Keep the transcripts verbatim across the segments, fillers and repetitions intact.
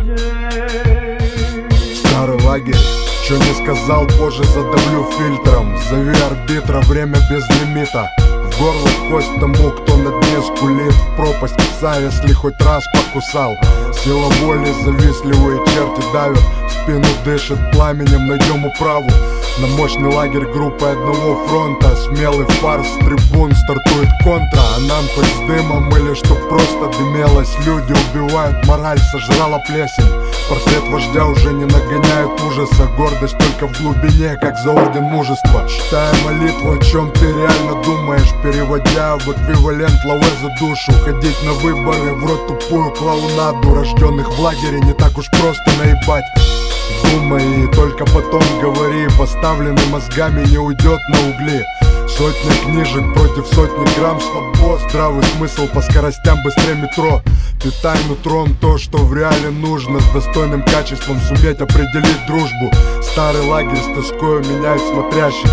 Старый лагерь, чё не сказал, позже задавлю фильтром. Зови арбитра, время без лимита. В горло кость тому, кто на дне скулит. В пропасть пса, если хоть раз покусал. Сила воли, завистливые черти давят. В спину дышит пламенем, найдем управу. На мощный лагерь группы одного фронта. Смелый фарс с трибун стартует контра. А нам хоть с дымом или чтоб просто дымелось. Люди убивают, мораль сожрала плесень. Портрет вождя уже не нагоняет ужаса. Гордость только в глубине, как за орден мужества. Читая молитву, о чем ты реально думаешь, переводя в эквивалент лаве за душу. Ходить на выборы в рот тупую клоунаду. Рожденных в лагере не так уж просто наебать. Думай и только потом говори. Поставленный мозгами не уйдет на угли. Сотня книжек против сотни грамм слабо. Здравый смысл по скоростям быстрее метро. Питай нутром то, что в реале нужно. С достойным качеством суметь определить дружбу. Старый лагерь с тоскою меняет смотрящих.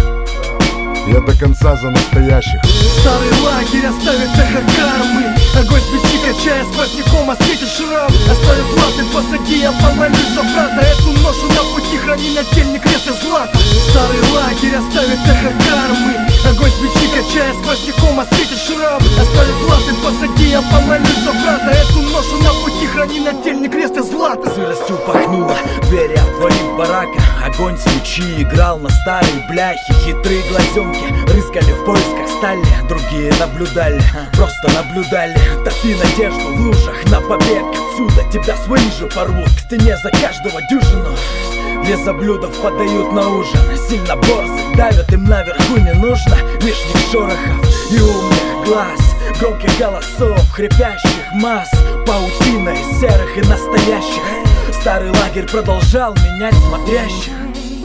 Я до конца за настоящих. Старый лагерь оставит эхо кармы. Огонь свечи качая сквозняком, осветит шрам. Оставив латы позади, я помолюсь за брата. Эту ношу на пути храни нательный крест из злата. Старый лагерь оставит эхо кармы. Огонь свечи качая сквозняком, осветит шрам. Оставив латы позади, я помолюсь за брата. Эту ношу на пути храни нательный крест из злата. Сыростью пахнуло, двери отворив барака. Огонь свечи играл на старой бляхе. Хитрые глазенки рыскали в поисках стали. Другие наблюдали, просто наблюдали. Топи надежду в лужах на побег отсюда. Тебя свои же порвут к стене за каждого дюжину. Лизоблюдов подают на ужин. Сильно борзых давят, им наверху не нужно лишних шорохов и умных глаз, громких голосов, хрипящих масс. Паутина из серых и настоящих. Старый лагерь продолжал менять смотрящих.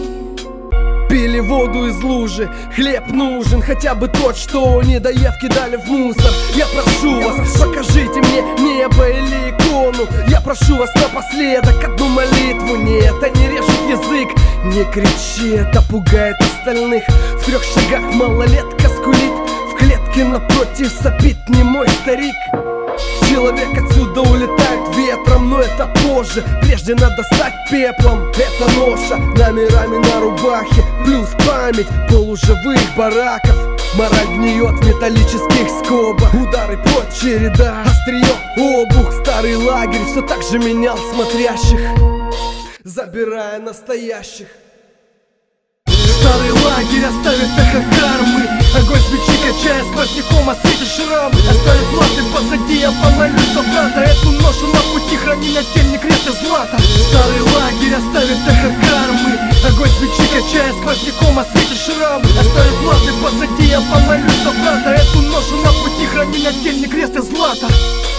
Пили воду из лужи, хлеб нужен, хотя бы тот, что не доев кидали в мусор. Я прошу вас, покажите мне небо или икону. Я прошу вас напоследок одну молитву. Нет, это не режет язык. Не кричи, это пугает остальных. В трех шагах малолетка скулит. В клетке напротив сопит немой старик. Человек отсюда улетает ветром, но это позже. Прежде надо стать пеплом. Это ноша номерами на рубахе, плюс память полуживых бараков. Мораль гниет в металлических скобах. Удары плоть, череда, острие, обух. Старый лагерь все так же менял смотрящих, забирая настоящих. Старый лагерь оставит эхо кармы. Огонь свечи качая сквозняком, осветит шрам. Оставив латы позади, я помолюсь за брата. Эту ношу на пути храни нательный крест из злата. Старый лагерь оставит эхо кармы. Огонь свечи качая сквозняком, осветит шрам. Оставив латы позади, я помолюсь за брата. Эту ношу на пути храни нательный крест из злата.